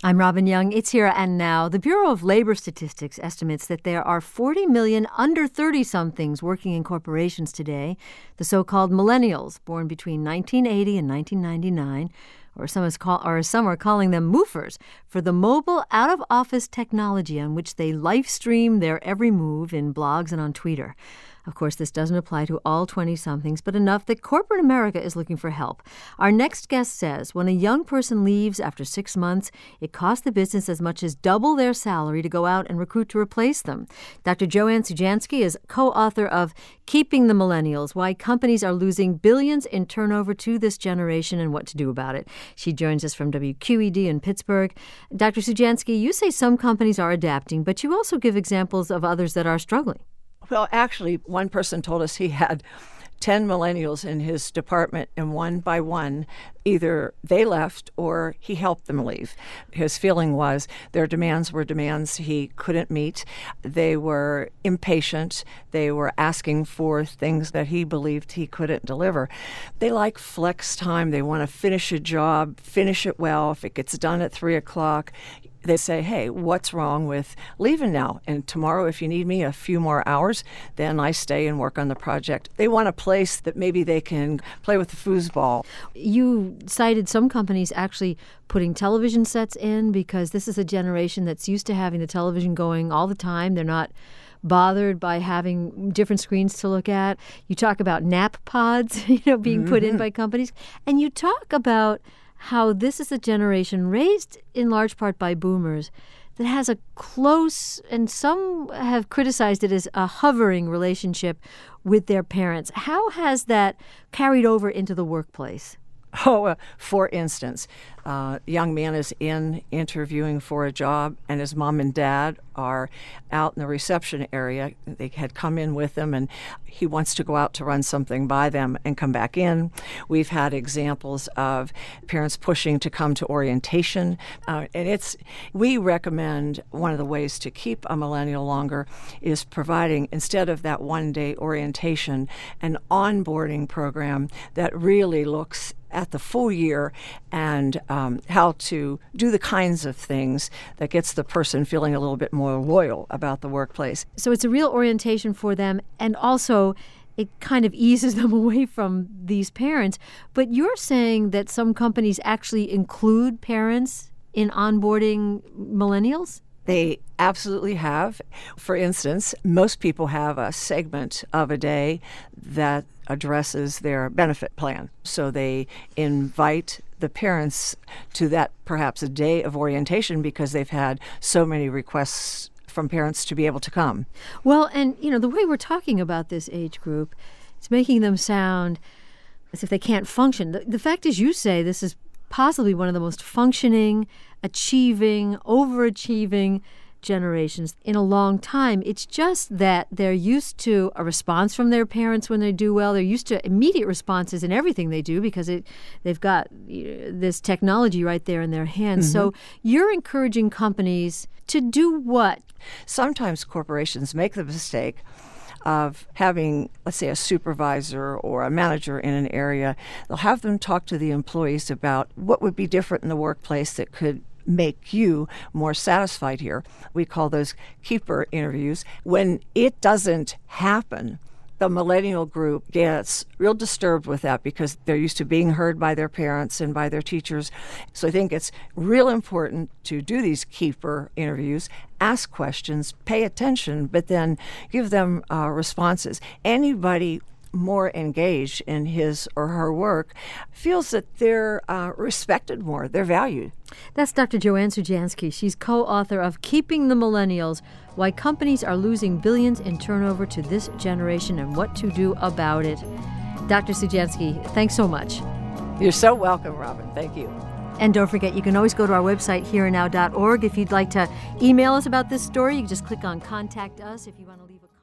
I'm Robin Young. It's Here and Now. The Bureau of Labor Statistics estimates that there are 40 million under 30-somethings working in corporations today, the so-called millennials, born between 1980 and 1999, or some are calling them MOOFers, for the mobile out-of-office technology on which they live stream their every move in blogs and on Twitter. Of course, this doesn't apply to all 20-somethings, but enough that corporate America is looking for help. Our next guest says when a young person leaves after 6 months, it costs the business as much as double their salary to go out and recruit to replace them. Dr. Joanne Sujansky is co-author of Keeping the Millennials, Why Companies Are Losing Billions in Turnover to This Generation and What to Do About It. She joins us from WQED in Pittsburgh. Dr. Sujansky, you say some companies are adapting, but you also give examples of others that are struggling. Well, actually, one person told us he had 10 millennials in his department, and one by one, either they left or he helped them leave. His feeling was their demands were demands he couldn't meet. They were impatient. They were asking for things that he believed he couldn't deliver. They like flex time. They want to finish a job, finish it well. If it gets done at 3 o'clock, they say, hey, what's wrong with leaving now? And tomorrow, if you need me a few more hours, then I stay and work on the project. They want a place that maybe they can play with the foosball. You cited some companies actually putting television sets in because this is a generation that's used to having the television going all the time. They're not bothered by having different screens to look at. You talk about nap pods, being put in by companies. And you talk about how this is a generation raised in large part by boomers that has a close, and some have criticized it as a hovering relationship with their parents. How has that carried over into the workplace? For instance, a young man is interviewing for a job, and his mom and dad are out in the reception area. They had come in with him, and he wants to go out to run something by them and come back in. We've had examples of parents pushing to come to orientation. We recommend one of the ways to keep a millennial longer is providing, instead of that one-day orientation, an onboarding program that really looks at the full year and how to do the kinds of things that gets the person feeling a little bit more loyal about the workplace. So it's a real orientation for them, and also it kind of eases them away from these parents. But you're saying that some companies actually include parents in onboarding millennials? They absolutely have. For instance, most people have a segment of a day that addresses their benefit plan. So they invite the parents to that perhaps a day of orientation because they've had so many requests from parents to be able to come. Well, and the way we're talking about this age group, it's making them sound as if they can't function. The fact is, you say this is possibly one of the most functioning, achieving, overachieving generations in a long time. It's just that they're used to a response from their parents when they do well. They're used to immediate responses in everything they do because they've got this technology right there in their hands. Mm-hmm. So you're encouraging companies to do what? Sometimes corporations make the mistake of having, let's say, a supervisor or a manager in an area. They'll have them talk to the employees about what would be different in the workplace that could make you more satisfied here. We call those keeper interviews. When it doesn't happen, the millennial group gets real disturbed with that because they're used to being heard by their parents and by their teachers. So I think it's real important to do these keeper interviews, ask questions, pay attention, but then give them responses. Anybody more engaged in his or her work feels that they're respected more, they're valued. That's Dr. Joanne Sujansky. She's co-author of Keeping the Millennials, Why Companies Are Losing Billions in Turnover to This Generation and What to Do About It. Dr. Sujansky, thanks so much. You're so welcome, Robin. Thank you. And don't forget, you can always go to our website, hereandnow.org. If you'd like to email us about this story, you can just click on Contact Us if you want to leave a